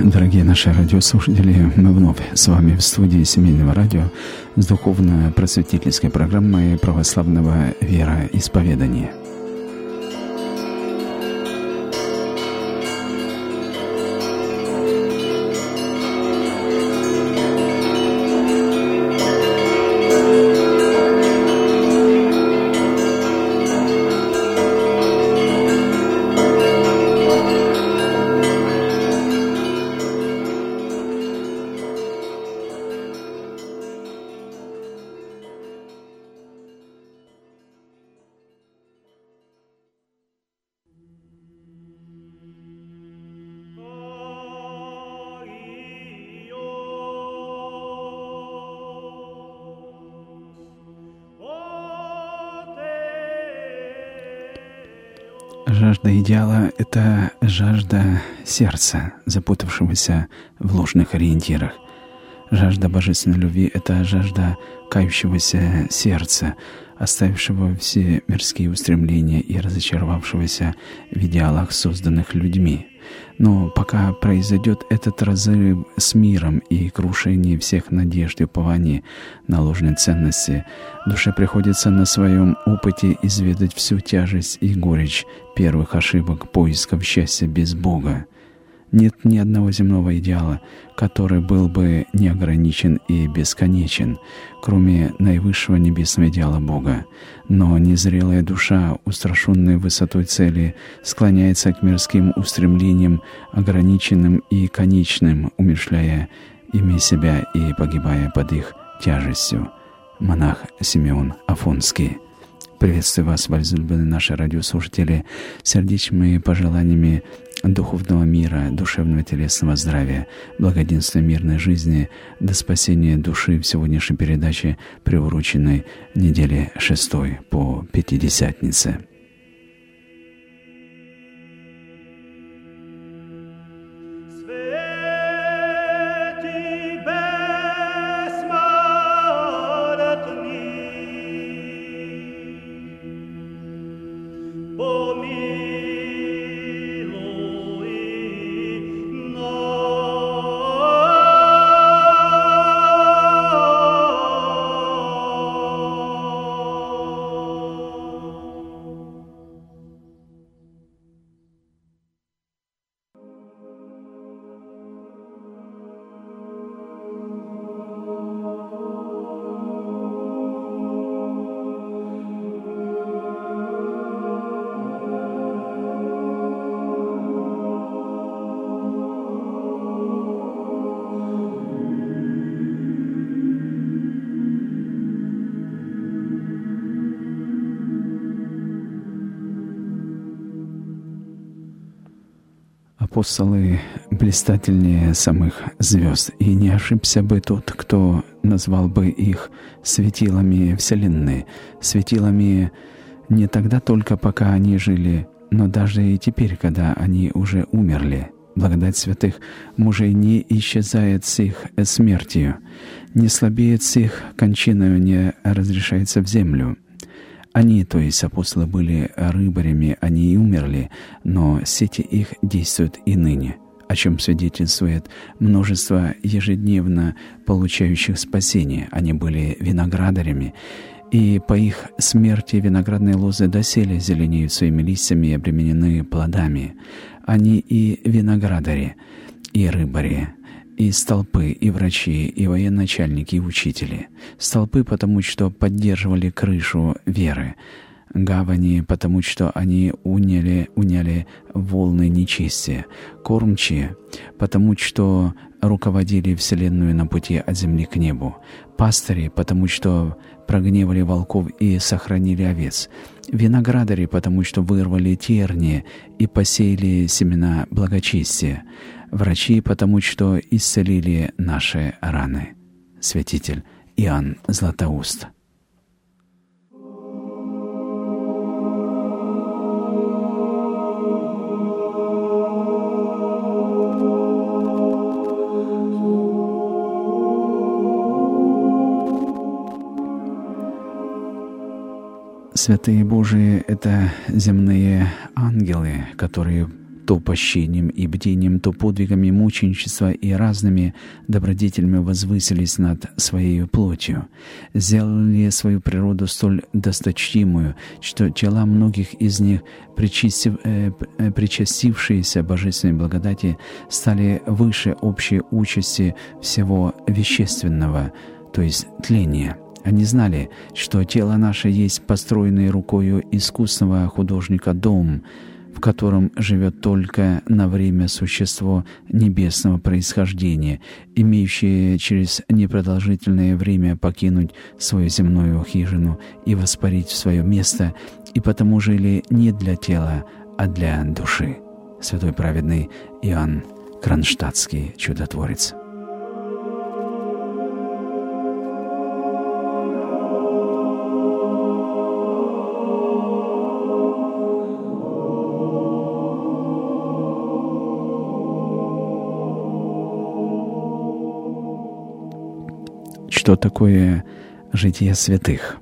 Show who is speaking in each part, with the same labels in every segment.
Speaker 1: Дорогие наши радиослушатели, мы вновь с вами в студии Семейного радио с духовно-просветительской программой православного вероисповедания. Жажда идеала — это жажда сердца, запутавшегося в ложных ориентирах. Жажда божественной любви — это жажда кающегося сердца, оставившего все мирские устремления и разочаровавшегося в идеалах, созданных людьми. Но пока произойдет этот разрыв с миром и крушение всех надежд и упований на ложные ценности, душе приходится на своем опыте изведать всю тяжесть и горечь первых ошибок поисков счастья без Бога. Нет ни одного земного идеала, который был бы неограничен и бесконечен, кроме наивысшего небесного идеала Бога. Но незрелая душа, устрашенная высотой цели, склоняется к мирским устремлениям, ограниченным и конечным, умерщвляя ими себя и погибая под их тяжестью. Монах Симеон Афонский. Приветствую вас, возлюбленные наши радиослушатели, сердечными пожеланиями духовного мира, душевного телесного здравия, благоденствия мирной жизни, до спасения души в сегодняшней передаче, приуроченной неделе 6 по Пятидесятнице. Апостолы блистательнее самых звезд, и не ошибся бы тот, кто назвал бы их светилами Вселенной, светилами не тогда только, пока они жили, но даже и теперь, когда они уже умерли. Благодать святых мужей не исчезает с их смертью, не слабеет с их кончиною, не разрешается в землю. Они, то есть апостолы, были рыбарями, они и умерли, но сети их действуют и ныне, о чем свидетельствует множество ежедневно получающих спасение. Они были виноградарями, и по их смерти виноградные лозы доселе зеленеют своими листьями и обременены плодами. Они и виноградари, и рыбари, и столпы, и врачи, и военачальники, и учители. Столпы, потому что поддерживали крышу веры. Гавани, потому что они уняли волны нечестия. Кормчие, потому что руководили вселенную на пути от земли к небу. Пастыри, потому что прогневали волков и сохранили овец. Виноградари, потому что вырвали тернии и посеяли семена благочестия. Врачи, потому что исцелили наши раны. Святитель Иоанн Златоуст. Святые Божии — это земные ангелы, которые то пощением и бдением, то подвигами мученичества и разными добродетелями возвысились над своей плотью, сделали свою природу столь досточтимую, что тела многих из них, причастившиеся божественной благодати, стали выше общей участи всего вещественного, то есть тления. Они знали, что тело наше есть построенный рукою искусного художника дом, в котором живет только на время существо небесного происхождения, имеющее через непродолжительное время покинуть свою земную хижину и воспарить в свое место, и потому жили не для тела, а для души. Святой праведный Иоанн Кронштадтский чудотворец. Что такое житие святых?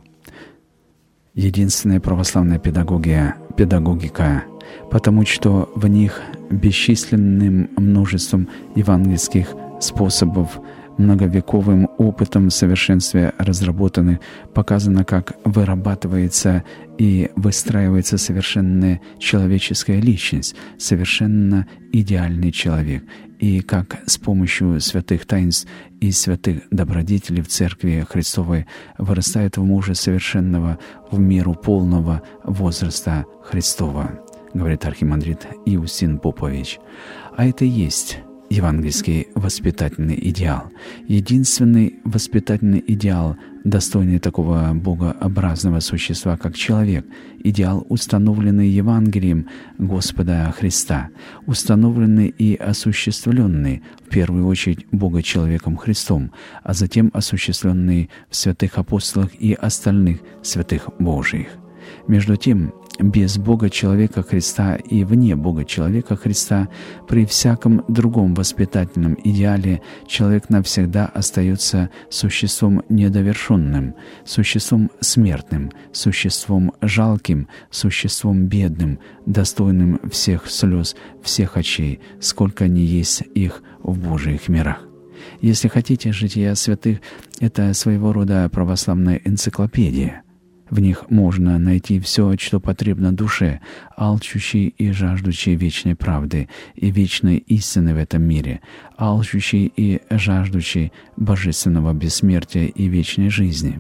Speaker 1: Единственная православная педагогика, потому что в них бесчисленным множеством евангельских способов, многовековым опытом в совершенстве разработанных, показано, как вырабатывается и выстраивается совершенная человеческая личность, совершенно идеальный человек, и как с помощью святых таинств и святых добродетелей в Церкви Христовой вырастает в мужа совершенного в меру полного возраста Христова, говорит архимандрит Иустин Попович. А это и есть евангельский воспитательный идеал, единственный воспитательный идеал, достойный такого богообразного существа, как человек, идеал, установленный Евангелием Господа Христа, установленный и осуществленный в первую очередь Бога-человеком Христом, а затем осуществленный в святых апостолах и остальных святых Божиих. Между тем, без Бога-человека Христа и вне Бога-человека Христа, при всяком другом воспитательном идеале, человек навсегда остается существом недовершенным, существом смертным, существом жалким, существом бедным, достойным всех слез, всех очей, сколько ни есть их в Божьих мирах. Если хотите, жития святых — это своего рода православная энциклопедия. В них можно найти все, что потребно душе, алчущей и жаждущей вечной правды и вечной истины в этом мире, алчущей и жаждущей божественного бессмертия и вечной жизни.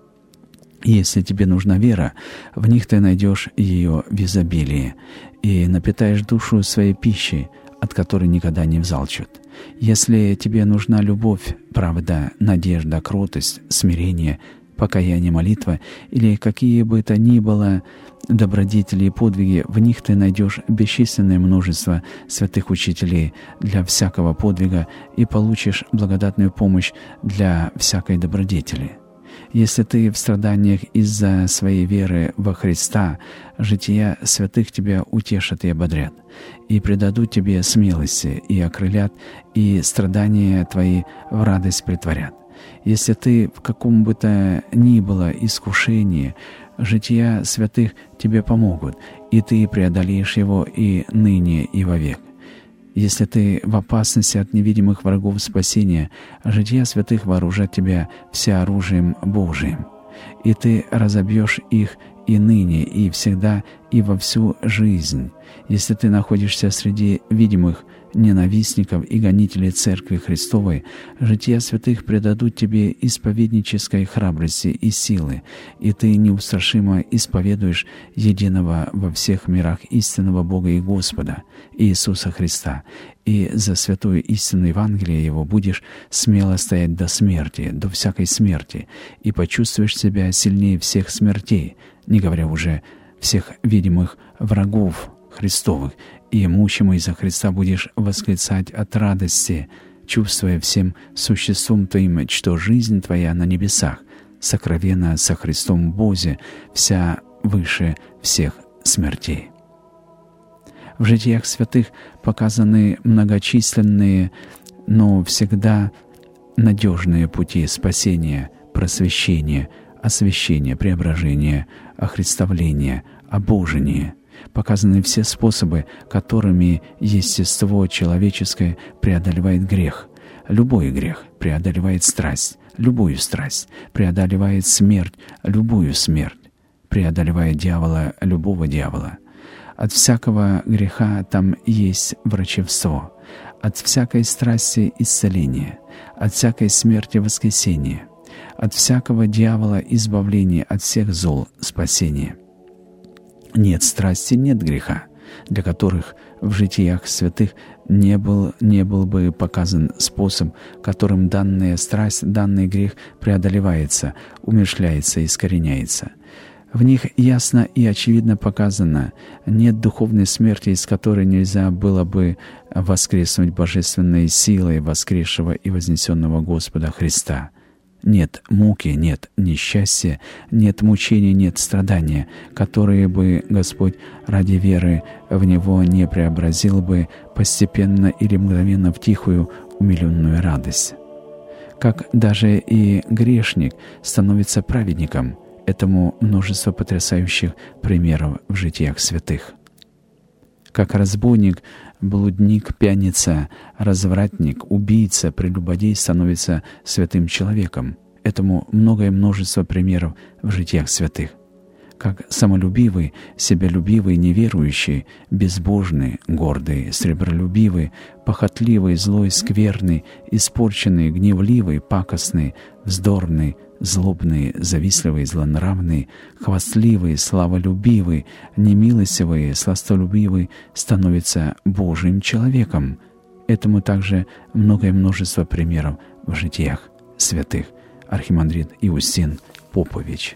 Speaker 1: Если тебе нужна вера, в них ты найдешь ее в изобилии и напитаешь душу своей пищей, от которой никогда не взалчут. Если тебе нужна любовь, правда, надежда, кротость, смирение, покаяние, молитва или какие бы то ни было добродетели и подвиги, в них ты найдешь бесчисленное множество святых учителей для всякого подвига и получишь благодатную помощь для всякой добродетели. Если ты в страданиях из-за своей веры во Христа, жития святых тебя утешат и ободрят, и придадут тебе смелости, и окрылят, и страдания твои в радость претворят. Если ты в каком бы то ни было искушении, жития святых тебе помогут, и ты преодолеешь его и ныне, и вовек. Если ты в опасности от невидимых врагов спасения, жития святых вооружат тебя всеоружием Божиим, и ты разобьешь их и ныне, и всегда, и во всю жизнь. Если ты находишься среди видимых ненавистников и гонителей Церкви Христовой, жития святых придадут тебе исповеднической храбрости и силы, и ты неустрашимо исповедуешь единого во всех мирах истинного Бога и Господа, Иисуса Христа, и за святую истину Евангелия Его будешь смело стоять до смерти, до всякой смерти, и почувствуешь себя сильнее всех смертей, не говоря уже всех видимых врагов Христовых, и мучимый за Христа будешь восклицать от радости, чувствуя всем существом твоим, что жизнь твоя на небесах, сокровенна со Христом в Бозе, вся выше всех смертей. В житиях святых показаны многочисленные, но всегда надежные пути спасения, просвещения, освящения, преображения, охристовления, обожения. Показаны все способы, которыми естество человеческое преодолевает грех. Любой грех преодолевает страсть, любую страсть, преодолевает смерть, любую смерть, преодолевает дьявола, любого дьявола. От всякого греха там есть врачевство, от всякой страсти исцеление, от всякой смерти воскресение, от всякого дьявола избавление, от всех зол спасение. Нет страсти, нет греха, для которых в житиях святых не был бы показан способ, которым данная страсть, данный грех преодолевается, умерщвляется, искореняется. В них ясно и очевидно показано: нет духовной смерти, из которой нельзя было бы воскреснуть божественной силой воскресшего и вознесенного Господа Христа. Нет муки, нет несчастья, нет мучений, нет страдания, которые бы Господь ради веры в Него не преобразил бы постепенно или мгновенно в тихую, умиленную радость. Как даже и грешник становится праведником, этому множество потрясающих примеров в житиях святых. Как разбойник, блудник, пьяница, развратник, убийца, прелюбодей становится святым человеком. Этому многое множество примеров в житиях святых. Как самолюбивый, себялюбивый, неверующий, безбожный, гордый, сребролюбивый, похотливый, злой, скверный, испорченный, гневливый, пакостный, вздорный, злобный, завистливый, злонравный, хвастливый, славолюбивый, немилостивый, сластолюбивый становится Божьим человеком. Этому также многое множество примеров в житиях святых. Архимандрит Иустин Попович.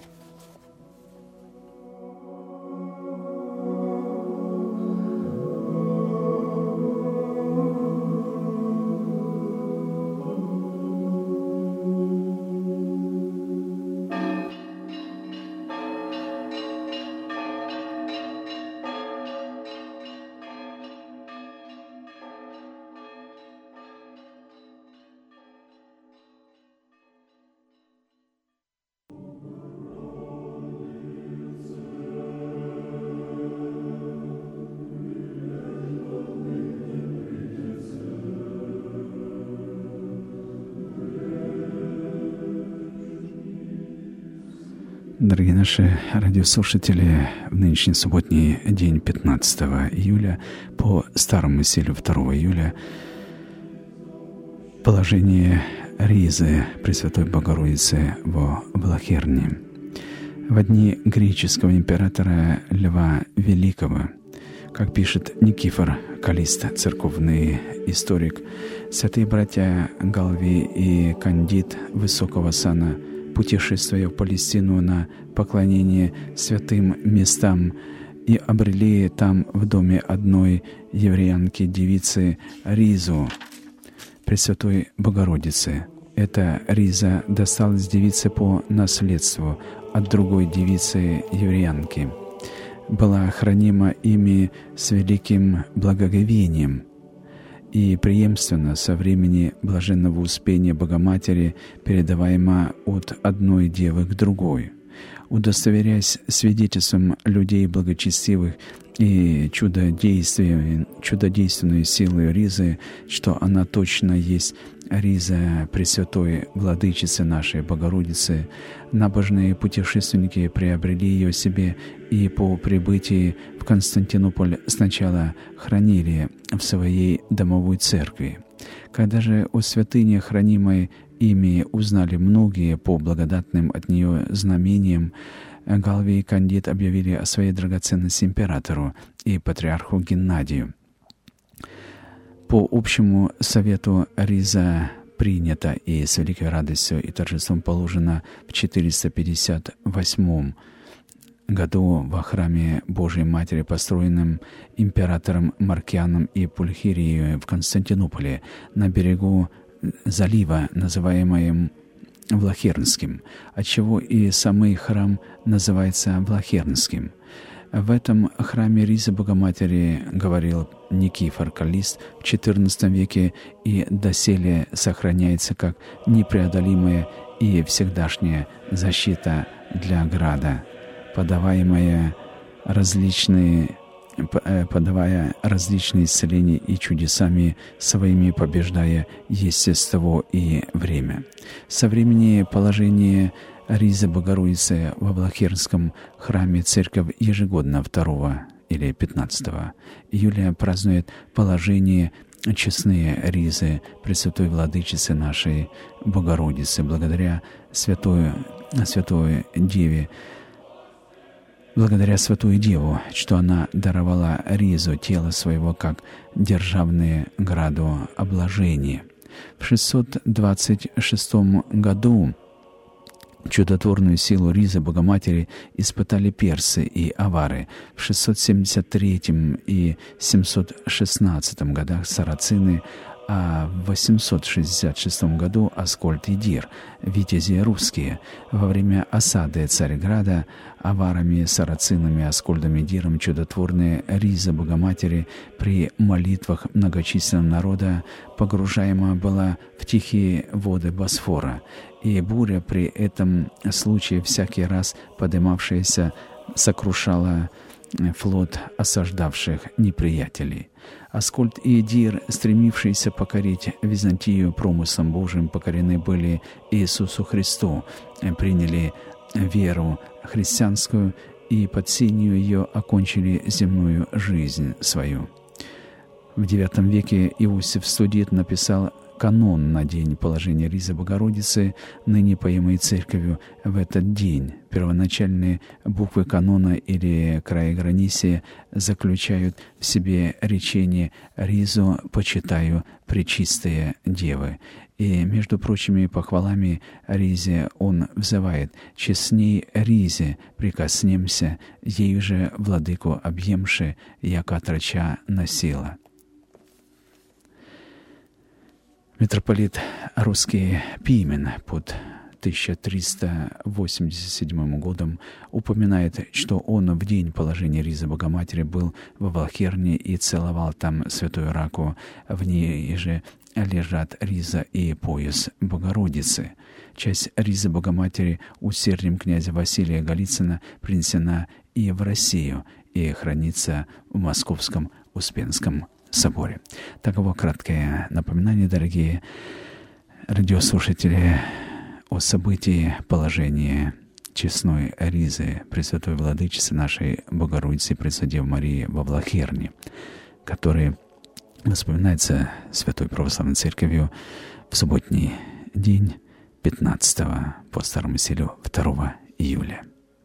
Speaker 1: Дорогие наши радиослушатели, в нынешний субботний день 15 июля по старому стилю 2 июля положение ризы Пресвятой Богородицы во Влахерне. В дни греческого императора Льва Великого, как пишет Никифор Каллист, церковный историк, святые братья Галвий и Кандид высокого сана, путешествуя в Палестину на поклонение святым местам, и обрели там в доме одной евреянки-девицы ризу Пресвятой Богородицы. Эта риза досталась девице по наследству от другой девицы-евреянки. Была хранима ими с великим благоговением и преемственно со времени блаженного Успения Богоматери передаваема от одной девы к другой. Удостоверяясь свидетельством людей благочестивых и чудодейственной силой ризы, что она точно есть риза Пресвятой Владычицы нашей Богородицы, набожные путешественники приобрели ее себе и по прибытии в Константинополь сначала хранили в своей домовой церкви. Когда же о святыне, хранимой ими, узнали многие по благодатным от нее знамениям, Галвий и Кандид объявили о своей драгоценности императору и патриарху Геннадию. По общему совету риза принята и с великой радостью и торжеством положена в 458 году во храме Божией Матери, построенном императором Маркианом и Пульхирией в Константинополе на берегу залива, называемым Влахернским, отчего и самый храм называется Влахернским. В этом храме ризы Богоматери, говорил Никифор Каллист, в XIV веке и доселе сохраняется как непреодолимая и всегдашняя защита для града, подаваемая различные подавая различные исцеления и чудесами своими побеждая естество и время. Со времени положения Ризы Богородицы во Влахернском храме церковь ежегодно 2 или 15 июля празднует положение честные ризы Пресвятой Владычицы нашей Богородицы, благодаря Святой Деве, благодаря Святую Деву, что она даровала ризу тела своего как державное граду обложение. В 626 году чудотворную силу ризы Богоматери испытали персы и авары. В 673 и 716 годах сарацины, а в 866 году Аскольд и Дир, витязи русские. Во время осады Царьграда аварами, сарацинами, Аскольдом и Диром чудотворная риза Богоматери при молитвах многочисленного народа погружаема была в тихие воды Босфора, и буря при этом случае всякий раз поднимавшаяся сокрушала флот осаждавших неприятелей. Аскольд и Дир, стремившиеся покорить Византию промыслом Божиим, покорены были Иисусу Христу, приняли веру христианскую и под сенью ее окончили земную жизнь свою. В IX веке Иосиф Студит написал канон на день положения ризы Богородицы, ныне поимой церковью в этот день. Первоначальные буквы канона или краегранисия заключают в себе речение «Ризу почитаю пречистые девы». И, между прочими похвалами ризе он взывает: «Честней ризе прикоснемся, ею же владыку объемши, яко отроча носила». Митрополит русский Пимен под 1387 годом упоминает, что он в день положения ризы Богоматери был во Влахерне и целовал там святую раку. В ней же лежат риза и пояс Богородицы. Часть ризы Богоматери усердием князя Василия Голицына принесена и в Россию, и хранится в Московском Успенском соборе. Таково краткое напоминание, дорогие радиослушатели, о событии положения честной ризы Пресвятой Владычицы нашей Богородицы Пресвятевы Марии во Влахерне, который вспоминается Святой Православной Церковью в субботний день 15 по старому стилю 2 июля.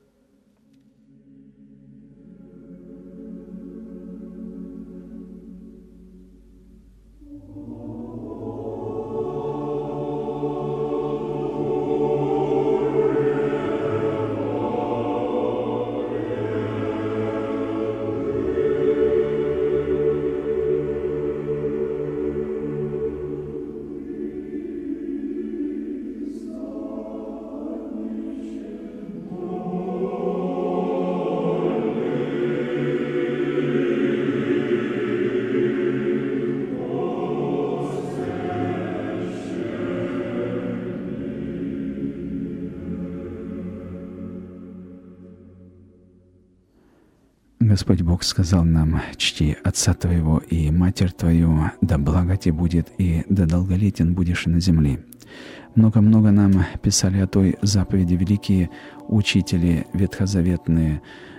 Speaker 1: Господь Бог сказал нам: «Чти отца твоего и матерь твою, да благо тебе будет, и да долголетен будешь и на земле». Много-много нам писали о той заповеди великие учители ветхозаветные,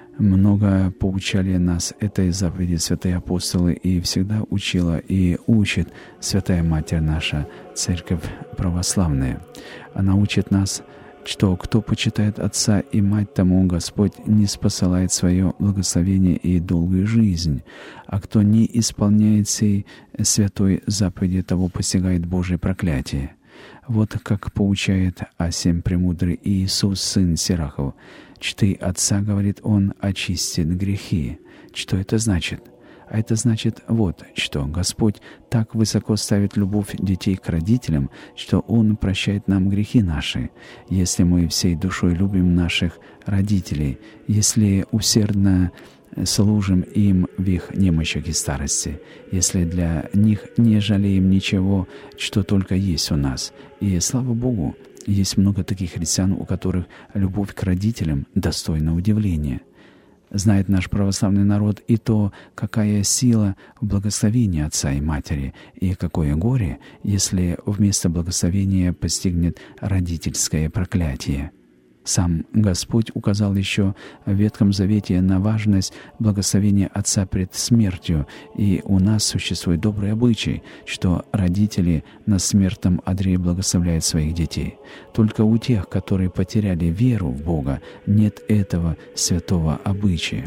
Speaker 1: много поучали нас этой заповеди святые апостолы, и всегда учила и учит Святая Матерь наша, Церковь Православная. Она учит нас, что кто почитает отца и мать, тому Господь не спосылает свое благословение и долгую жизнь, а кто не исполняет сей святой заповеди, того постигает Божие проклятие. Вот как поучает Асим Премудрый Иисус, сын Сирахов: «Чти отца, — говорит он, — очистит грехи». Что это значит? А это значит вот что: Господь так высоко ставит любовь детей к родителям, что Он прощает нам грехи наши, если мы всей душой любим наших родителей, если усердно служим им в их немощах и старости, если для них не жалеем ничего, что только есть у нас. И, слава Богу, есть много таких христиан, у которых любовь к родителям достойна удивления. Знает наш православный народ и то, какая сила в благословении отца и матери, и какое горе, если вместо благословения постигнет родительское проклятие. Сам Господь указал еще в Ветхом Завете на важность благословения отца пред смертью, и у нас существует добрый обычай, что родители на смертном одре благословляют своих детей. Только у тех, которые потеряли веру в Бога, нет этого святого обычая.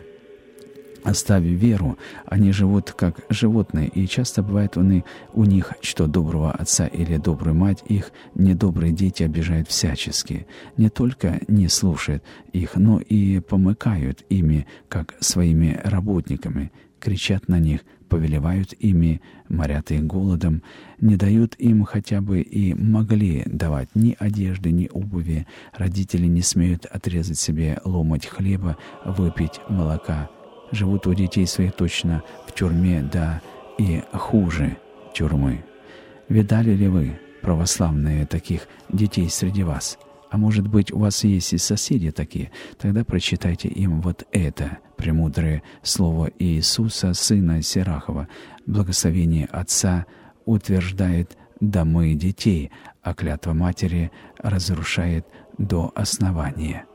Speaker 1: Оставив веру, они живут как животные, и часто бывает у них, что доброго отца или добрую мать их недобрые дети обижают всячески. Не только не слушают их, но и помыкают ими, как своими работниками, кричат на них, повелевают ими, морят их голодом, не дают им хотя бы и могли давать ни одежды, ни обуви. Родители не смеют отрезать себе ломоть хлеба, выпить молока. Живут у детей своих точно в тюрьме, да и хуже тюрьмы. Видали ли вы, православные, таких детей среди вас? А может быть, у вас есть и соседи такие? Тогда прочитайте им вот это премудрое слово Иисуса, сына Сирахова. Благословение Отца утверждает домы детей, а клятва матери разрушает до основания.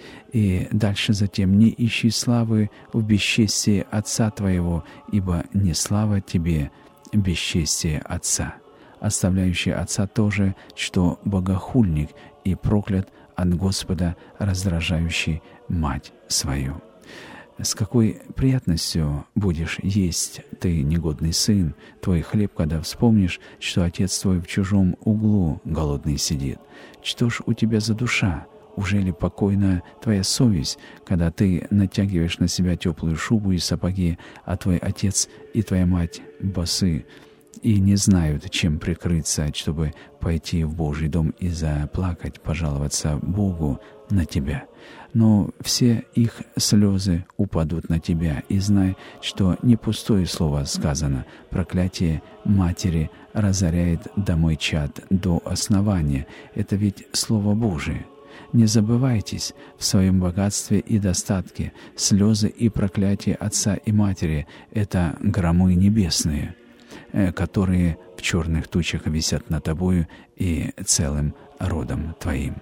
Speaker 1: И дальше затем: «Не ищи славы в бесчестии отца твоего, ибо не слава тебе бесчестие отца». Оставляющий отца тоже, что богохульник и проклят от Господа, раздражающий мать свою. С какой приятностью будешь есть ты, негодный сын, твой хлеб, когда вспомнишь, что отец твой в чужом углу голодный сидит? Что ж у тебя за душа? Ужели покойна твоя совесть, когда ты натягиваешь на себя теплую шубу и сапоги, а твой отец и твоя мать босы и не знают, чем прикрыться, чтобы пойти в Божий дом и заплакать, пожаловаться Богу на тебя? Но все их слезы упадут на тебя, и знай, что не пустое слово сказано. Проклятие матери разоряет домой чад до основания. Это ведь Слово Божие. Не забывайтесь в своем богатстве и достатке. Слезы и проклятия отца и матери — это громы небесные, которые в черных тучах висят над тобою и целым родом твоим.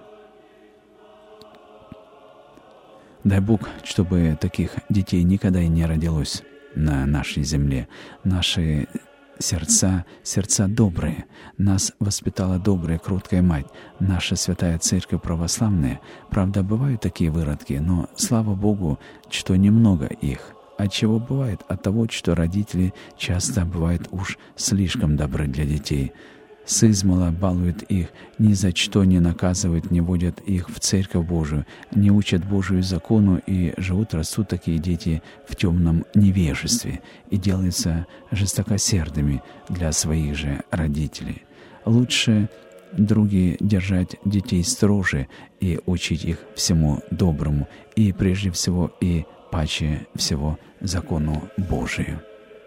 Speaker 1: Дай Бог, чтобы таких детей никогда и не родилось на нашей земле. Наши сердца добрые. Нас воспитала добрая, кроткая мать, наша святая Церковь православная. Правда, бывают такие выродки, но, слава Богу, что немного их. Отчего бывает? От того, что родители часто бывают уж слишком добры для детей. Сызмала балуют их, ни за что не наказывают, не водят их в Церковь Божию, не учат Божию закону, и растут такие дети в темном невежестве и делаются жестокосердыми для своих же родителей. Лучше, други, держать детей строже и учить их всему доброму, и прежде всего и паче всего закону Божию.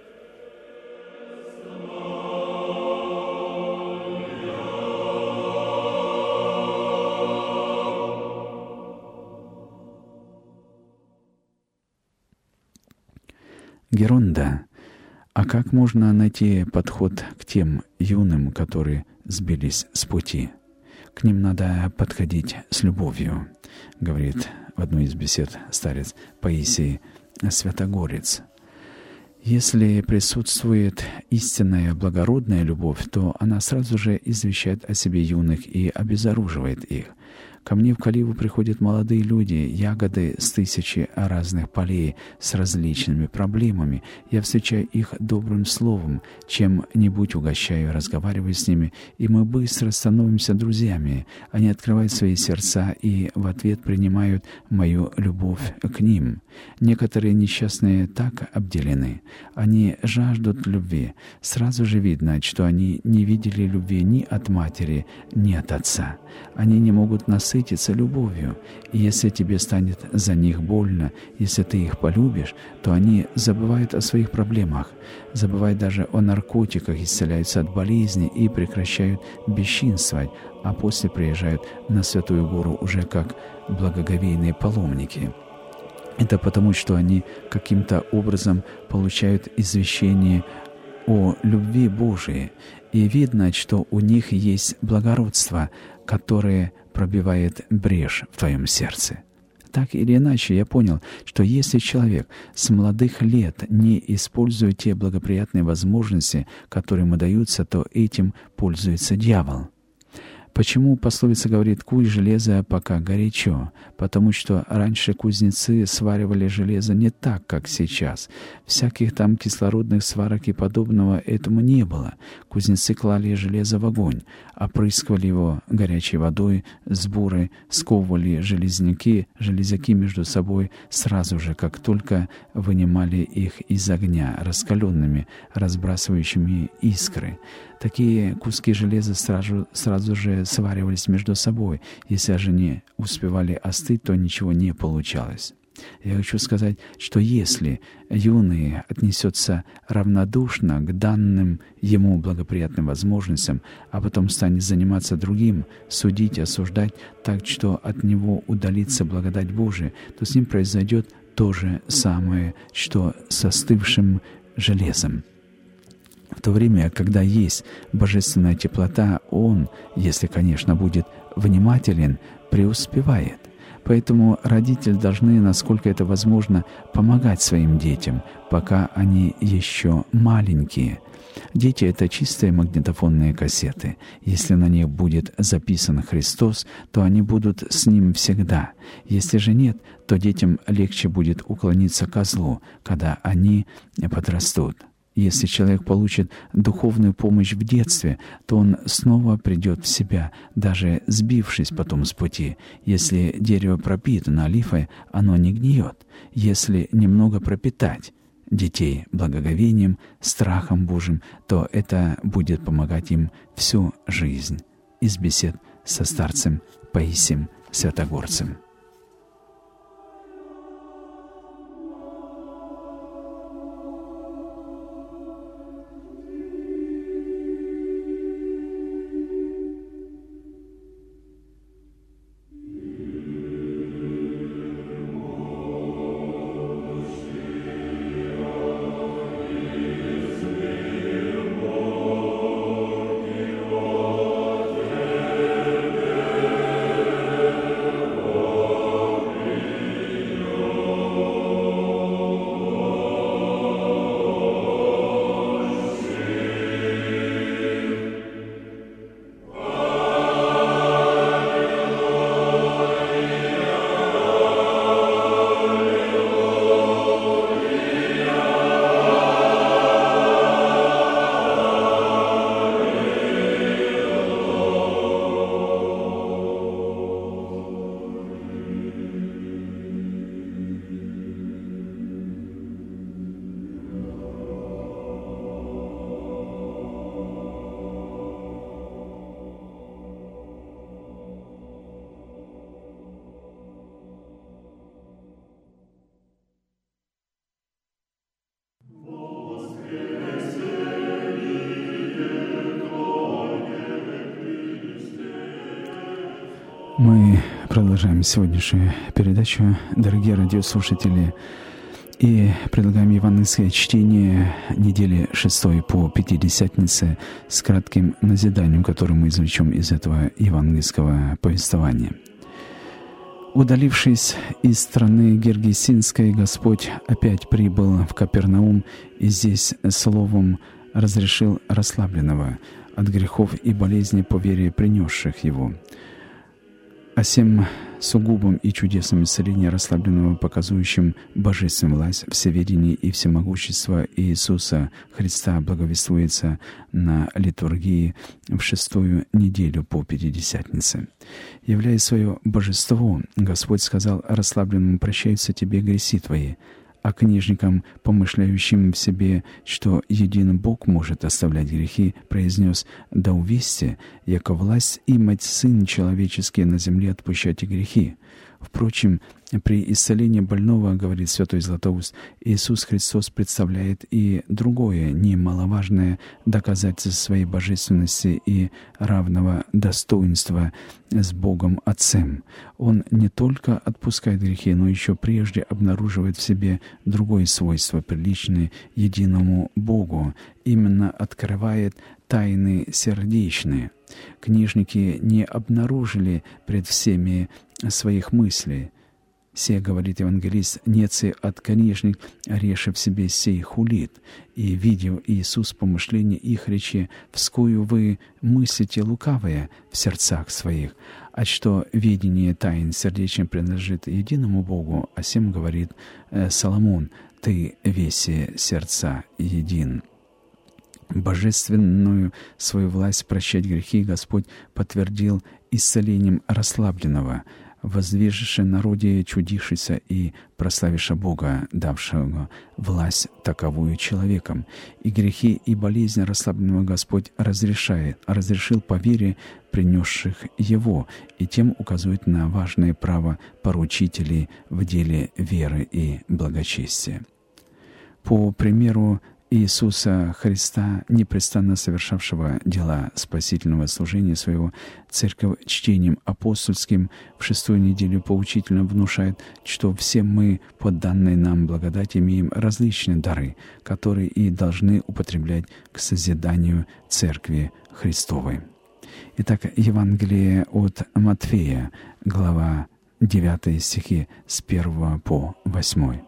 Speaker 1: Геронда. А как можно найти подход к тем юным, которые сбились с пути? К ним надо подходить с любовью, говорит в одной из бесед старец Паисий Святогорец. Если присутствует истинная благородная любовь, то она сразу же извещает о себе юных и обезоруживает их. Ко мне в Каливу приходят молодые люди, ягоды с тысячи разных полей, с различными проблемами. Я встречаю их добрым словом, чем-нибудь угощаю, разговариваю с ними, и мы быстро становимся друзьями. Они открывают свои сердца и в ответ принимают мою любовь к ним. Некоторые несчастные так обделены. Они жаждут любви. Сразу же видно, что они не видели любви ни от матери, ни от отца. Они не могут насытиться любовью. И если тебе станет за них больно, если ты их полюбишь, то они забывают о своих проблемах, забывают даже о наркотиках, исцеляются от болезни и прекращают бесчинствовать, а после приезжают на Святую Гору уже как благоговейные паломники. Это потому, что они каким-то образом получают извещение о любви Божией. И видно, что у них есть благородство, которое пробивает брешь в твоем сердце. Так или иначе, я понял, что если человек с молодых лет не использует те благоприятные возможности, которые ему даются, то этим пользуется дьявол. Почему пословица говорит «куй железо, пока горячо»? Потому что раньше кузнецы сваривали железо не так, как сейчас. Всяких там кислородных сварок и подобного этому не было. Кузнецы клали железо в огонь, опрыскивали его горячей водой с бурой, сковывали железяки между собой сразу же, как только вынимали их из огня, раскаленными, разбрасывающими искры. Такие куски железа сразу же сваривались между собой. Если же не успевали остыть, то ничего не получалось. Я хочу сказать, что если юный отнесется равнодушно к данным ему благоприятным возможностям, а потом станет заниматься другим, судить, осуждать, так что от него удалится благодать Божия, то с ним произойдет то же самое, что с остывшим железом. В то время, когда есть божественная теплота, он, если, конечно, будет внимателен, преуспевает. Поэтому родители должны, насколько это возможно, помогать своим детям, пока они еще маленькие. Дети — это чистые магнитофонные кассеты. Если на них будет записан Христос, то они будут с Ним всегда. Если же нет, то детям легче будет уклониться ко злу, когда они подрастут. Если человек получит духовную помощь в детстве, то он снова придет в себя, даже сбившись потом с пути. Если дерево пропитано олифой, оно не гниет. Если немного пропитать детей благоговением, страхом Божьим, то это будет помогать им всю жизнь. Из бесед со старцем Паисием Святогорцем. Мы продолжаем сегодняшнюю передачу, дорогие радиослушатели, и предлагаем евангельское чтение недели 6 по Пятидесятнице с кратким назиданием, которое мы извлечем из этого евангельского повествования. Удалившись из страны Гергесинской, Господь опять прибыл в Капернаум и здесь словом разрешил расслабленного от грехов и болезней по вере принесших его. О сем сугубом и чудесном исцелении расслабленного, показывающим божественную власть, всеведение и всемогущество Иисуса Христа благовествуется на литургии в 6-ю неделю по Пятидесятнице. Являя свое божество, Господь сказал расслабленному: «Прощаются тебе греси твои», а книжникам, помышляющим в себе, что един Бог может оставлять грехи, произнес: «Да увесьте, яко власть имать Сын Человеческий на земле отпущать и грехи». Впрочем, при исцелении больного, говорит святой Златоуст, Иисус Христос представляет и другое, немаловажное доказательство своей божественности и равного достоинства с Богом Отцем. Он не только отпускает грехи, но еще прежде обнаруживает в себе другое свойство, приличное единому Богу, именно открывает тайны сердечные. Книжники не обнаружили пред всеми своих мыслей. «Се, — говорит евангелист, — неце от книжник, реше в себе сей хулит, и, видев Иисус помышления их речи, вскую вы мыслите лукавые в сердцах своих, а что видение тайн сердечных принадлежит единому Богу, о сем говорит Соломон, ты весе сердца един». Божественную свою власть прощать грехи Господь подтвердил исцелением расслабленного, воздвижеше народе чудившийся и прославиша Бога, давшего власть таковую человеком. И грехи, и болезни расслабленного Господь разрешил по вере принесших его, и тем указывает на важное право поручителей в деле веры и благочестия. По примеру Иисуса Христа, непрестанно совершавшего дела спасительного служения своего, Церковь чтением апостольским в 6-ю неделю поучительно внушает, что все мы, по данной нам благодати, имеем различные дары, которые и должны употреблять к созиданию Церкви Христовой. Итак, Евангелие от Матфея, глава 9 стихи с 1 по 8.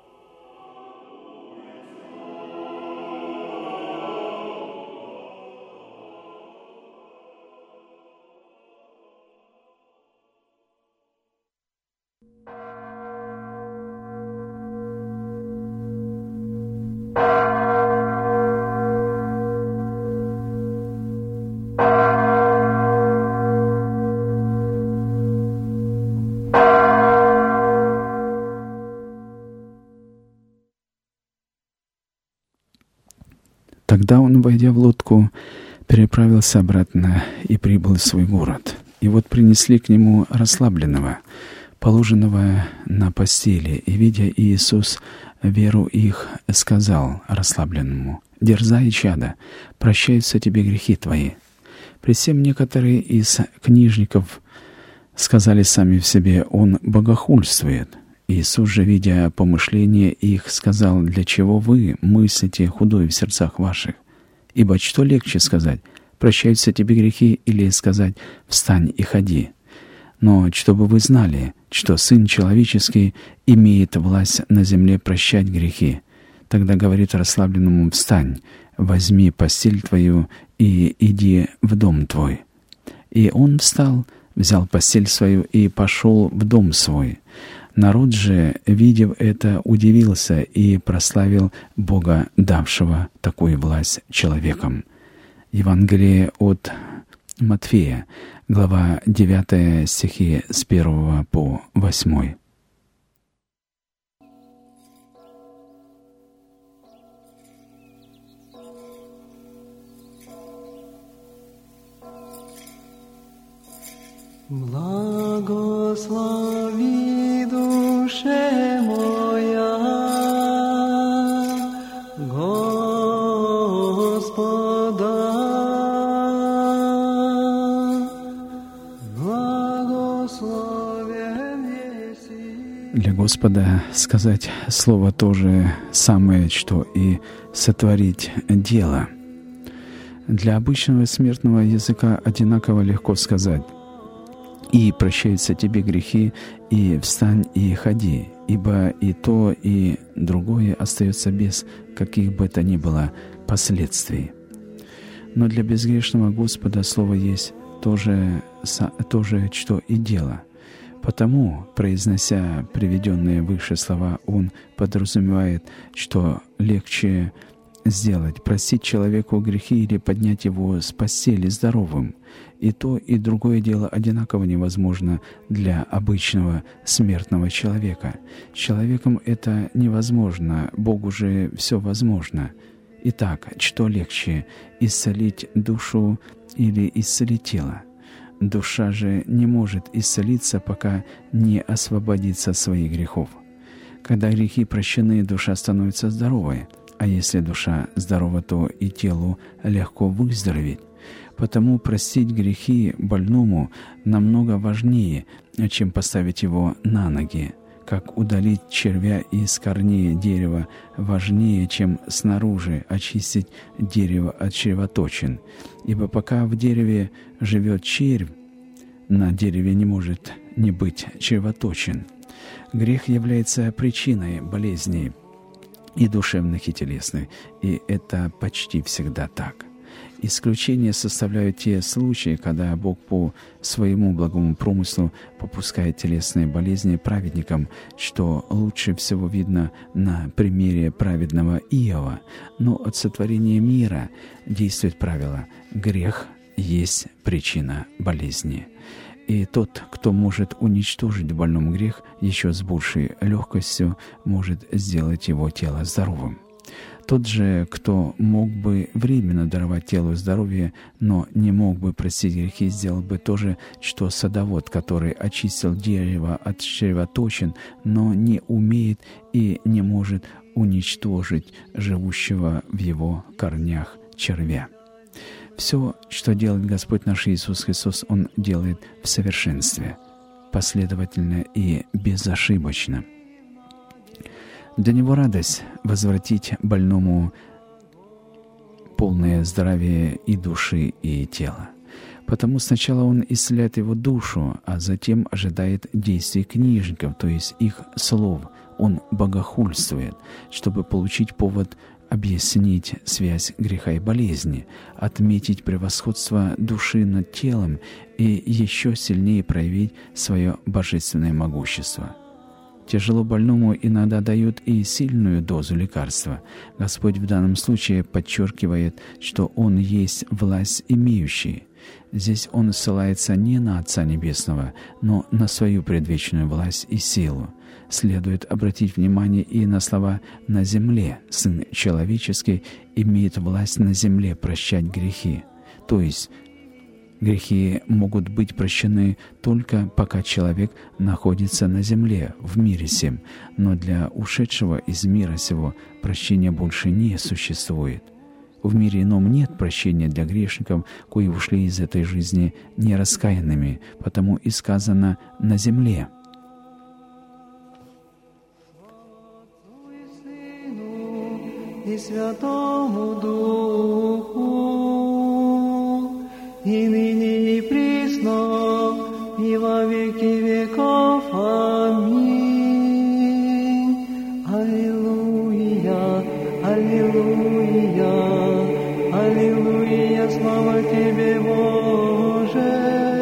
Speaker 1: Тогда он, войдя в лодку, переправился обратно и прибыл в свой город. И вот принесли к нему расслабленного, положенного на постели, и, видя Иисус веру их, сказал расслабленному: «Дерзай, чадо, прощаются тебе грехи твои». При всем некоторые из книжников сказали сами в себе: «Он богохульствует». Иисус же, видя помышления их, сказал: «Для чего вы мыслите худое в сердцах ваших? Ибо что легче сказать: прощаются тебе грехи, или сказать: встань и ходи? Но чтобы вы знали, что Сын Человеческий имеет власть на земле прощать грехи». Тогда говорит расслабленному: «Встань, возьми постель твою и иди в дом твой». И он встал, взял постель свою и пошел в дом свой. Народ же, видев это, удивился и прославил Бога, давшего такую власть человеком. Евангелие от Матфея, глава 9 стихи с 1 по 8.
Speaker 2: Благослови, душе моя, Господа, благословен еси.
Speaker 1: Для Господа сказать слово то же самое, что и сотворить дело. Для обычного смертного языка одинаково легко сказать: «И прощаются тебе грехи, и встань и ходи», ибо и то, и другое остается без каких бы то ни было последствий. Но для безгрешного Господа слово есть то же, что и дело. Потому, произнося приведенные выше слова, он подразумевает, что легче сделать: простить человеку грехи или поднять его с постели здоровым. И то, и другое дело одинаково невозможно для обычного смертного человека. С человеком это невозможно, Богу же все возможно. Итак, что легче: исцелить душу или исцелить тело? Душа же не может исцелиться, пока не освободится от своих грехов. Когда грехи прощены, душа становится здоровой, а если душа здорова, то и телу легко выздороветь. Потому простить грехи больному намного важнее, чем поставить его на ноги. Как удалить червя из корней дерева важнее, чем снаружи очистить дерево от чревоточин. Ибо пока в дереве живет червь, на дереве не может не быть чревоточин. Грех является причиной болезней и душевных, и телесных, и это почти всегда так. Исключение составляют те случаи, когда Бог по своему благому промыслу попускает телесные болезни праведникам, что лучше всего видно на примере праведного Иова. Но от сотворения мира действует правило «грех есть причина болезни». И тот, кто может уничтожить в больном грех, еще с большей легкостью может сделать его тело здоровым. Тот же, кто мог бы временно даровать телу здоровье, но не мог бы простить грехи, сделал бы то же, что садовод, который очистил дерево от чревоточин, но не умеет и не может уничтожить живущего в его корнях червя. Все, что делает Господь наш Иисус Христос, Он делает в совершенстве, последовательно и безошибочно. Для Него радость возвратить больному полное здравие и души, и тела. Потому сначала Он исцеляет его душу, а затем ожидает действий книжников, то есть их слов. Он богохульствует, чтобы получить повод объяснить связь греха и болезни, отметить превосходство души над телом и еще сильнее проявить свое божественное могущество. Тяжело больному иногда дают и сильную дозу лекарства. Господь в данном случае подчеркивает, что Он есть власть имеющий. Здесь Он ссылается не на Отца Небесного, но на свою предвечную власть и силу. Следует обратить внимание и на слова «на земле». Сын человеческий имеет власть на земле прощать грехи. То есть грехи могут быть прощены только пока человек находится на земле, в мире сем, но для ушедшего из мира сего прощения больше не существует. В мире ином нет прощения для грешников, кои ушли из этой жизни нераскаянными, потому и сказано «на земле».
Speaker 2: И Святому Духу, и ныне и присно, и во веки веков. Аминь. Аллилуйя, аллилуйя, аллилуйя, слава Тебе, Боже.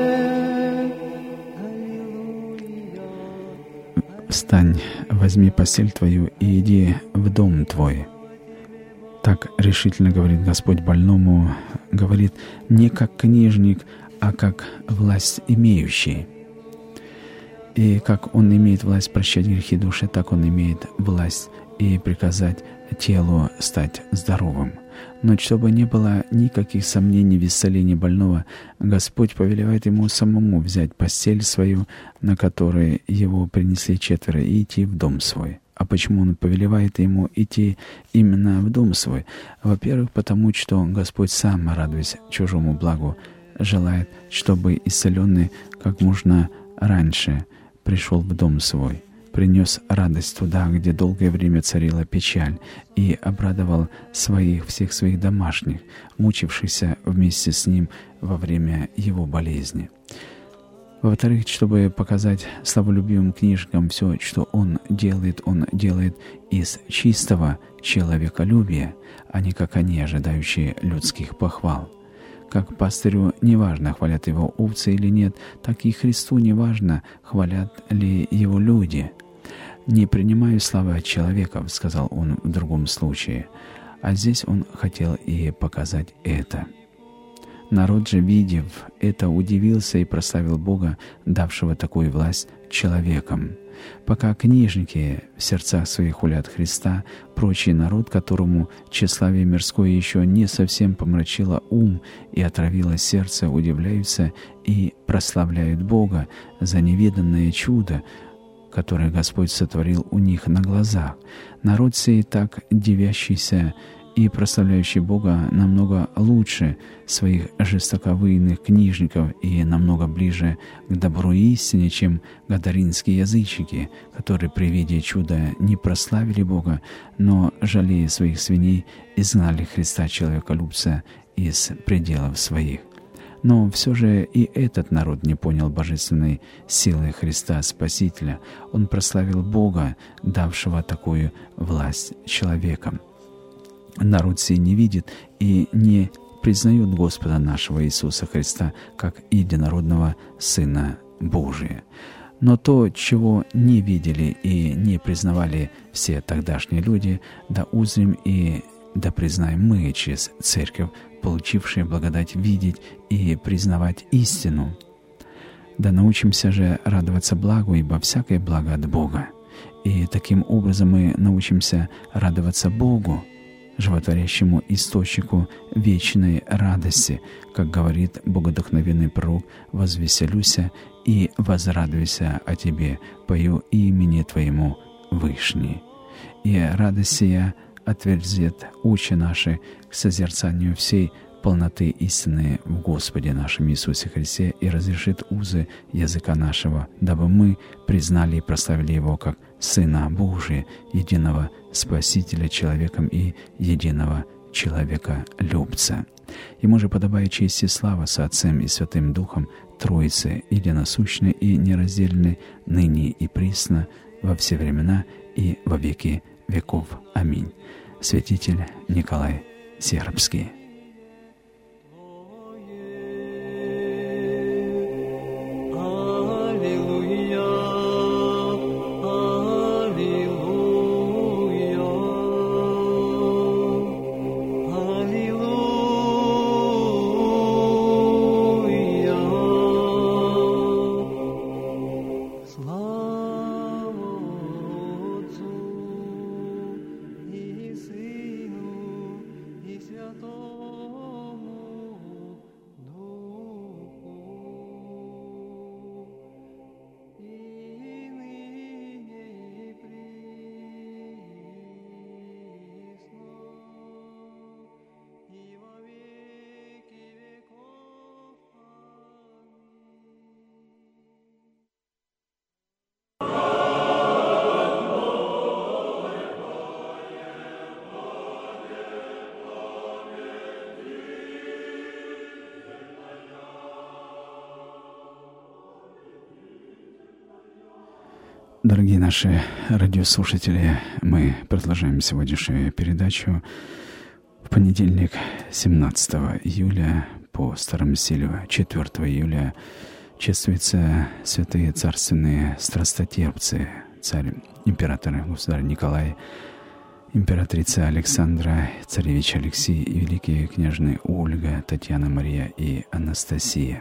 Speaker 2: Аллилуйя.
Speaker 1: «Встань, возьми постель твою и иди в дом твой». Так решительно говорит Господь больному, говорит не как книжник, а как власть имеющий. И как Он имеет власть прощать грехи души, так Он имеет власть и приказать телу стать здоровым. Но чтобы не было никаких сомнений в исцелении больного, Господь повелевает ему самому взять постель свою, на которой его принесли четверо, и идти в дом свой. А почему Он повелевает ему идти именно в дом свой? Во-первых, потому что Господь сам, радуясь чужому благу, желает, чтобы исцеленный как можно раньше пришел в дом свой, принес радость туда, где долгое время царила печаль, и обрадовал всех своих домашних, мучившихся вместе с ним во время его болезни. Во-вторых, чтобы показать славолюбивым книжникам все, что он делает из чистого человеколюбия, а не как они, ожидающие людских похвал. Как пастырю неважно, хвалят его овцы или нет, так и Христу неважно, хвалят ли его люди. «Не принимаю славы от человеков», — сказал он в другом случае, а здесь он хотел и показать это. Народ же, видев это, удивился и прославил Бога, давшего такую власть человекам. Пока книжники в сердцах своих хулят Христа, прочий народ, которому тщеславие мирское еще не совсем помрачило ум и отравило сердце, удивляются и прославляют Бога за невиданное чудо, которое Господь сотворил у них на глазах. Народ сей, так дивящийся и прославляющий Бога, намного лучше своих жестоковыйных книжников и намного ближе к добру и истине, чем гадаринские язычники, которые при виде чуда не прославили Бога, но, жалея своих свиней, изгнали Христа человеколюбца из пределов своих. Но все же и этот народ не понял божественной силы Христа Спасителя. Он прославил Бога, давшего такую власть человекам. Народ сей не видит и не признает Господа нашего Иисуса Христа как единородного Сына Божия. Но то, чего не видели и не признавали все тогдашние люди, да узрим и да признаем мы через Церковь, получившие благодать видеть и признавать истину. Да научимся же радоваться благу, ибо всякое благо от Бога. И таким образом мы научимся радоваться Богу, животворящему источнику вечной радости, как говорит богодухновенный пророк: «Возвеселюся и возрадуйся о Тебе, пою имени Твоему Вышний». И радость сия отверзет очи наши к созерцанию всей полноты истины в Господе нашем Иисусе Христе и разрешит узы языка нашего, дабы мы признали и прославили Его как Сына Божия, единого Спасителя человеком и единого человека-любца. Ему же подобает честь и слава со Отцем и Святым Духом, Троицы, единосущны и нераздельны, ныне и присно, во все времена и во веки веков. Аминь. Святитель Николай Сербский. Дорогие наши радиослушатели, мы продолжаем сегодняшнюю передачу. В понедельник, 17 июля, по старому стилю 4 июля, чествуются святые царственные страстотерпцы, царь, император, государь Николай, императрица Александра, царевич Алексей и великие княжны Ольга, Татьяна, Мария и Анастасия.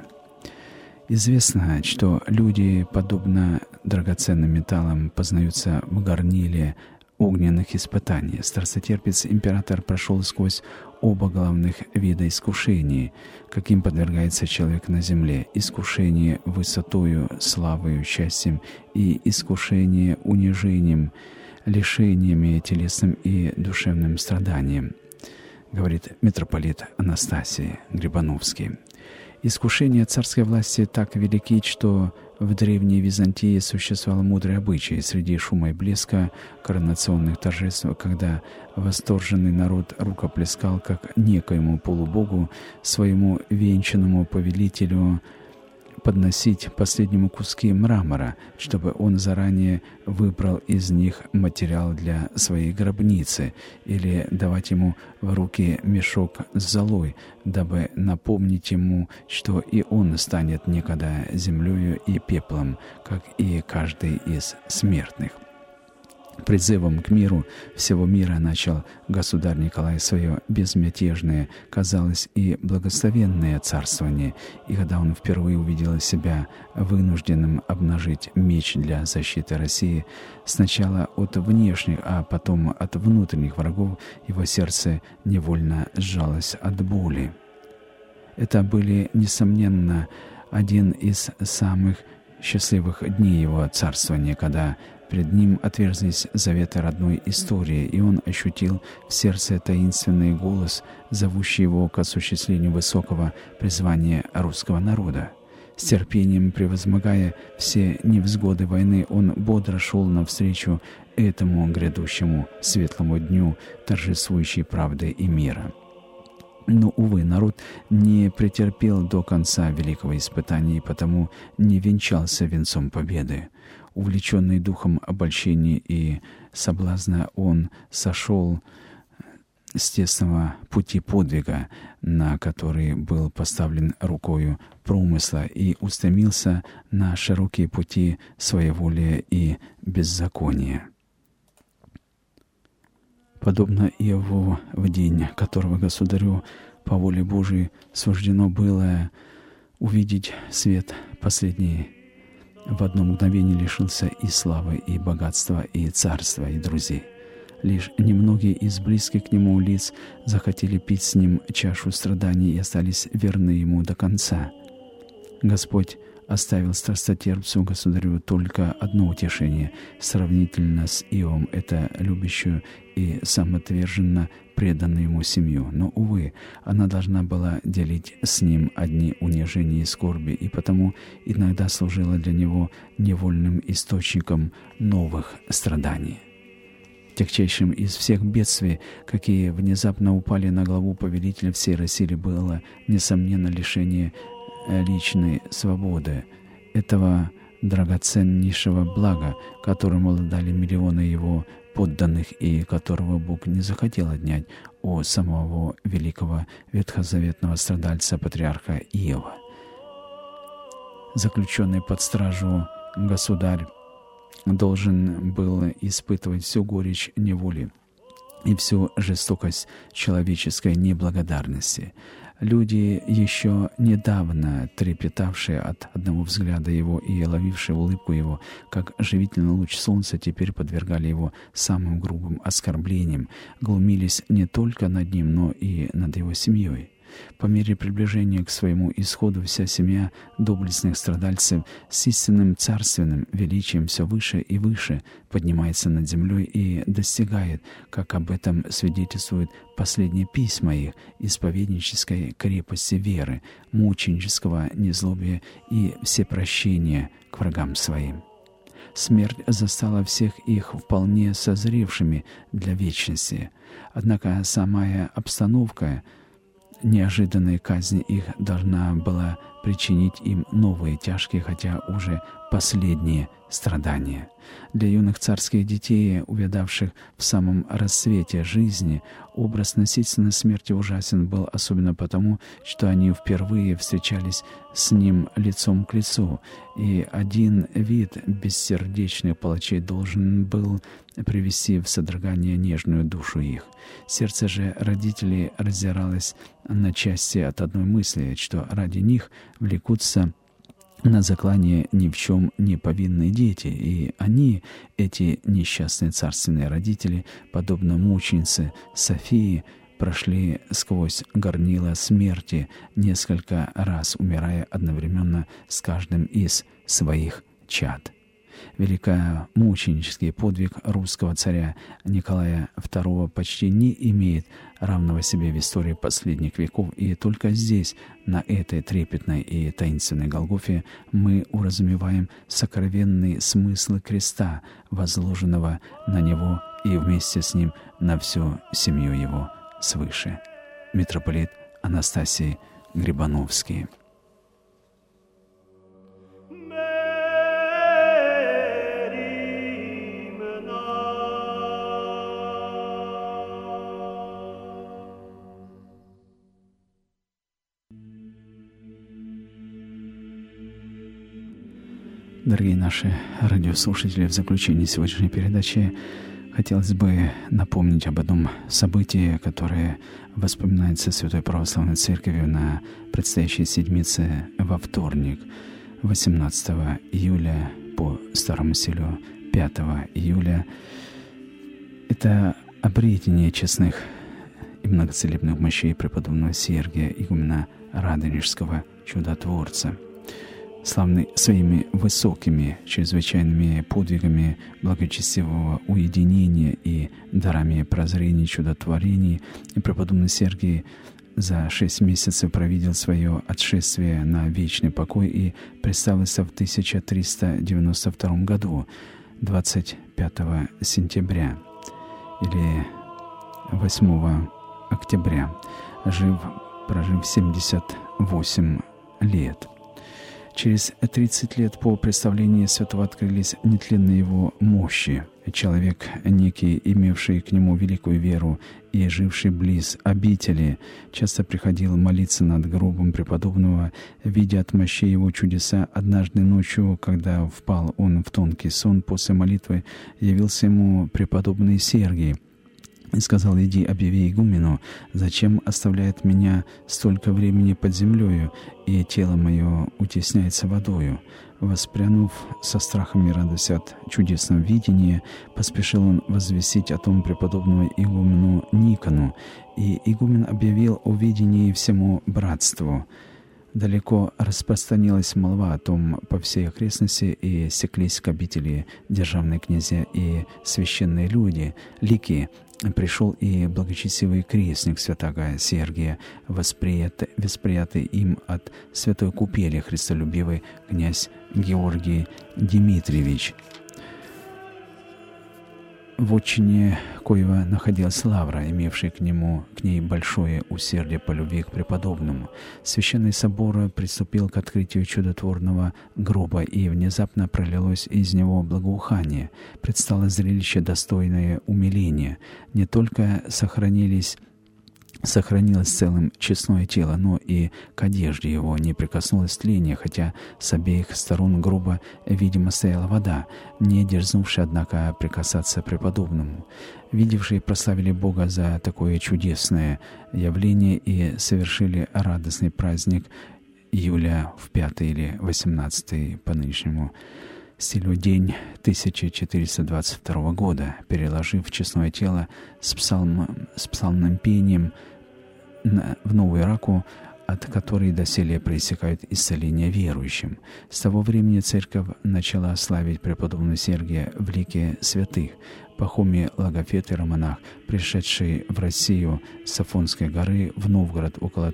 Speaker 1: Известно, что люди, подобно драгоценным металлам, познаются в горниле огненных испытаний. Страстотерпец император прошел сквозь оба главных вида искушений, каким подвергается человек на земле: искушение высотою, славою, счастьем и искушение унижением, лишениями телесным и душевным страданием, говорит митрополит Анастасий Грибановский. Искушения царской власти так велики, что в древней Византии существовал мудрый обычай среди шума и блеска коронационных торжеств, когда восторженный народ рукоплескал как некоему полубогу, своему венчанному повелителю, подносить последнему куски мрамора, чтобы он заранее выбрал из них материал для своей гробницы, или давать ему в руки мешок с золой, дабы напомнить ему, что и он станет некогда землею и пеплом, как и каждый из смертных. призывом к миру всего мира начал государь Николай свое безмятежное, казалось, и благословенное царствование. И когда он впервые увидел себя вынужденным обнажить меч для защиты России, сначала от внешних, а потом от внутренних врагов, его сердце невольно сжалось от боли. Это были, несомненно, один из самых счастливых дней его царствования, когда пред ним отверзлись заветы родной истории, и он ощутил в сердце таинственный голос, зовущий его к осуществлению высокого призвания русского народа. С терпением превозмогая все невзгоды войны, он бодро шел навстречу этому грядущему светлому дню торжествующей правды и мира. Но, увы, народ не претерпел до конца великого испытания и потому не венчался венцом победы. Увлеченный духом обольщения и соблазна, он сошел с тесного пути подвига, на который был поставлен рукою промысла, и устремился на широкие пути своеволия и беззакония. Подобно Иову в день, которого государю по воле Божией суждено было увидеть свет последний, в одно мгновение лишился и славы, и богатства, и царства, и друзей. Лишь немногие из близких к нему лиц захотели пить с ним чашу страданий и остались верны ему до конца. Господь оставил страстотерпцу государю только одно утешение сравнительно с Иовом — это любящую и самоотверженно преданную ему семью. Но, увы, она должна была делить с ним одни унижения и скорби, и потому иногда служила для него невольным источником новых страданий. Тягчайшим из всех бедствий, какие внезапно упали на главу повелителя всей России, было, несомненно, лишение личной свободы, этого драгоценнейшего блага, которым обладали миллионы его подданных и которого Бог не захотел отнять у самого великого ветхозаветного страдальца патриарха Иова. Заключенный под стражу государь должен был испытывать всю горечь неволи и всю жестокость человеческой неблагодарности. Люди, еще недавно трепетавшие от одного взгляда его и ловившие улыбку его, как живительный луч солнца, теперь подвергали его самым грубым оскорблениям, глумились не только над ним, но и над его семьей. По мере приближения к своему исходу вся семья доблестных страдальцев с истинным царственным величием все выше и выше поднимается над землей и достигает, как об этом свидетельствуют последние письма их, исповеднической крепости веры, мученического незлобия и всепрощения к врагам своим. Смерть застала всех их вполне созревшими для вечности. Однако самая обстановка неожиданной казни их должна была причинить им новые тяжкие, хотя уже последние страдания. Для юных царских детей, увядавших в самом расцвете жизни, образ насильственной смерти ужасен был, особенно потому, что они впервые встречались с ним лицом к лицу, и один вид бессердечных палачей должен был привести в содрогание нежную душу их. Сердце же родителей раздиралось на части от одной мысли, что ради них влекутся на заклание ни в чем не повинные дети, и они, эти несчастные царственные родители, подобно мученице Софии, прошли сквозь горнило смерти, несколько раз умирая одновременно с каждым из своих чад. Великомученический подвиг русского царя Николая II почти не имеет равного себе в истории последних веков, и только здесь, на этой трепетной и таинственной Голгофе, мы уразумеваем сокровенный смысл креста, возложенного на него и вместе с ним на всю семью его свыше. Митрополит Анастасий Грибановский. Дорогие наши радиослушатели, в заключении сегодняшней передачи Хотелось бы напомнить об одном событии, которое воспоминается Святой Православной Церковью на предстоящей седмице во вторник, 18 июля по старому стилю 5 июля. Это обретение честных и многоцелебных мощей преподобного Сергия, игумена Радонежского чудотворца. Славный своими высокими, чрезвычайными подвигами благочестивого уединения и дарами прозрений, чудотворений, и преподобный Сергий за 6 месяцев провидел свое отшествие на вечный покой и представился в 1392 году, 25 сентября или 8 октября, прожив 78 лет. Через 30 лет по представлении святого открылись нетленные его мощи. Человек, некий, имевший к нему великую веру и живший близ обители, часто приходил молиться над гробом преподобного, видя от мощей его чудеса. Однажды ночью, когда впал он в тонкий сон, после молитвы явился ему преподобный Сергий и сказал: «Иди, объяви игумену, зачем оставляет меня столько времени под землею, и тело мое утесняется водою». Воспрянув со страхом и радостью от чудесного видения, поспешил он возвестить о том преподобному игумену Никону, и игумен объявил о видении всему братству. Далеко распространилась молва о том по всей окрестности, и стеклись к обители державные князья и священные люди, лики. Пришел и благочестивый крестник святаго Сергия, восприятый им от святой купели христолюбивый князь Георгий Дмитриевич. В отчине коего находилась Лавра, имевшая к ней большое усердие по любви к преподобному. Священный собор приступил к открытию чудотворного гроба, и внезапно пролилось из него благоухание. Предстало зрелище, достойное умиления. Не только сохранилось целым честное тело, но и к одежде его не прикоснулось тление, хотя с обеих сторон гроба, видимо, стояла вода, не дерзнувшая, однако, прикасаться преподобному. Видевшие прославили Бога за такое чудесное явление и совершили радостный праздник июля в 5 или 18 по нынешнему стилю день 1422 года, переложив честное тело с псалмным пением в новую раку, от которой доселе проистекают исцеления верующим. С того времени церковь начала славить преподобного Сергия в лике святых. Пахомий Логофет, иеромонах, пришедший в Россию с Афонской горы в Новгород около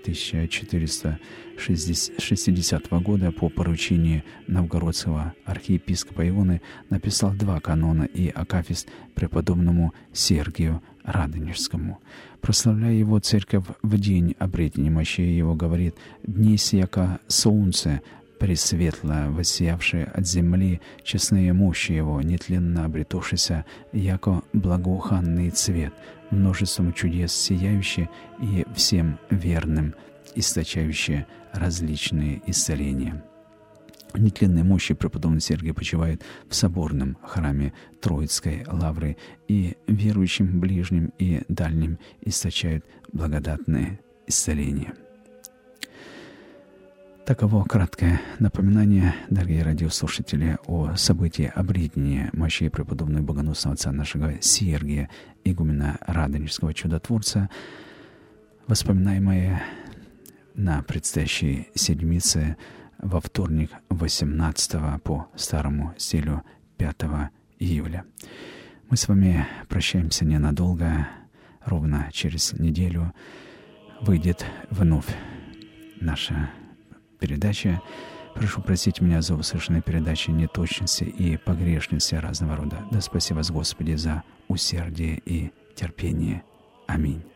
Speaker 1: 1460 года по поручению новгородского архиепископа Ионы, написал 2 канона и акафист преподобному Сергию Радонежскому. Прославляя его, церковь в день обретения мощей его говорит: «Днесь, яко солнце, пресветло воссиявшие от земли, честные мощи его, нетленно обретушися, яко благоуханный цвет, множеством чудес сияющие и всем верным, источающие различные исцеления». Нетленные мощи преподобного Сергия почивают в соборном храме Троицкой Лавры, и верующим ближним и дальним источают благодатное исцеление. Таково краткое напоминание, дорогие радиослушатели, о событии обретения мощей преподобного богоносного отца нашего Сергия, игумена Радонежского чудотворца, воспоминаемое на предстоящей седмице во вторник 18 по старому стилю 5 июля. Мы с вами прощаемся ненадолго. Ровно через неделю выйдет вновь наша передача. Прошу простить меня за услышанные передачи неточности и погрешности разного рода. Да спаси вас, Господи, за усердие и терпение. Аминь.